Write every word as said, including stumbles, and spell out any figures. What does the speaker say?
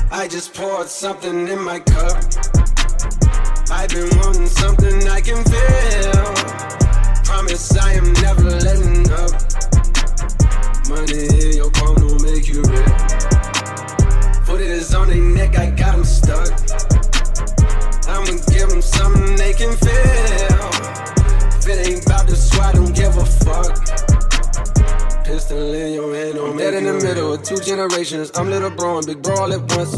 I just poured something in my cup. I've been wanting something I can feel. Promise I am never letting up. Money in your palm don't make you rich. Put it is on their neck, I got them stuck. I'ma give them something they can feel. If it ain't about to swat, don't give a fuck. Pistol in your hand, I'm dead in the middle of two generations. I'm little bro and big bro all at once.